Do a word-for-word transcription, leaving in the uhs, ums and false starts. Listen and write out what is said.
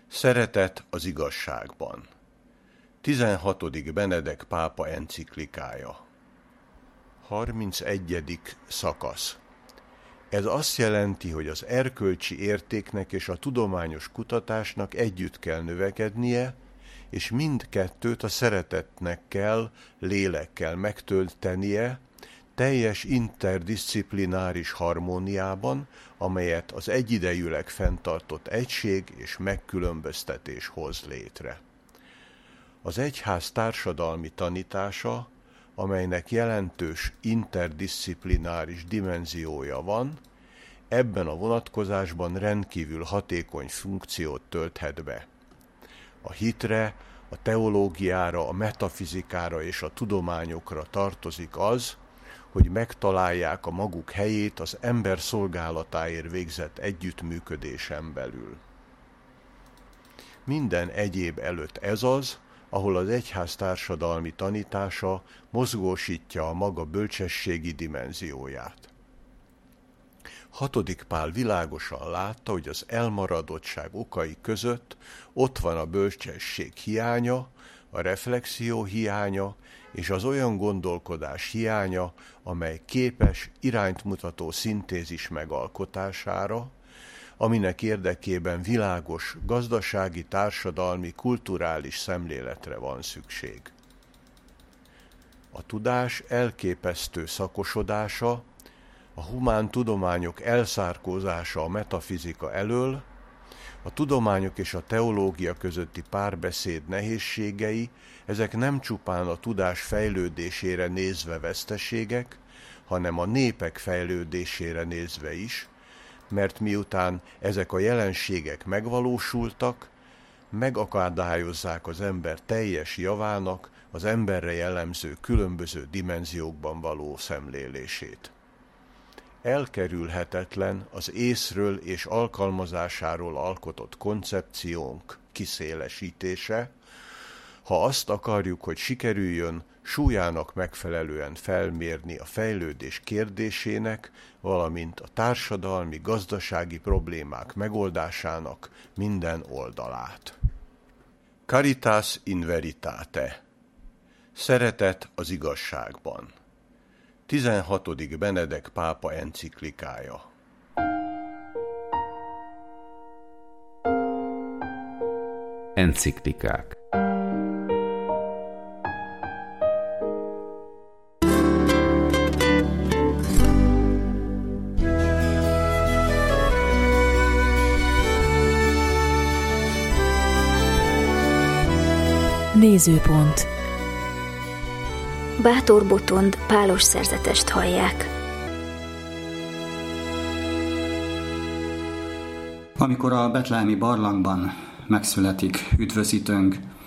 Szeretet az igazságban. tizenhatodik Benedek pápa enciklikája. harmincegyedik szakasz. Ez azt jelenti, hogy az erkölcsi értéknek és a tudományos kutatásnak együtt kell növekednie, és mindkettőt a szeretetnek kell, lélekkel megtöltenie, teljes interdisziplináris harmóniában, amelyet az egyidejűleg fenntartott egység és megkülönböztetés hoz létre. Az egyház társadalmi tanítása, amelynek jelentős interdisziplináris dimenziója van, ebben a vonatkozásban rendkívül hatékony funkciót tölthet be. A hitre, a teológiára, a metafizikára és a tudományokra tartozik az, hogy megtalálják a maguk helyét az ember szolgálatáért végzett együttműködésen belül. Minden egyéb előtt ez az, ahol az egyház társadalmi tanítása mozgósítja a maga bölcsességi dimenzióját. Hatodik Pál világosan látta, hogy az elmaradottság okai között ott van a bölcsesség hiánya, a reflexió hiánya és az olyan gondolkodás hiánya, amely képes irányt mutató szintézis megalkotására, aminek érdekében világos gazdasági, társadalmi, kulturális szemléletre van szükség. A tudás elképesztő szakosodása, a humán tudományok elszárkózása a metafizika elől, a tudományok és a teológia közötti párbeszéd nehézségei, ezek nem csupán a tudás fejlődésére nézve veszteségek, hanem a népek fejlődésére nézve is, mert miután ezek a jelenségek megvalósultak, megakadályozzák az ember teljes javának az emberre jellemző különböző dimenziókban való szemlélését. Elkerülhetetlen az észről és alkalmazásáról alkotott koncepciónk kiszélesítése, ha azt akarjuk, hogy sikerüljön súlyának megfelelően felmérni a fejlődés kérdésének, valamint a társadalmi, gazdasági problémák megoldásának minden oldalát. Caritas in veritate. Szeretet az igazságban. tizenhatodik Benedek pápa enciklikája. Enciklikák. Nézőpont. Bátor Botond pálos szerzetest hallják. Amikor a betlehemi barlangban megszületik üdvözítőnk,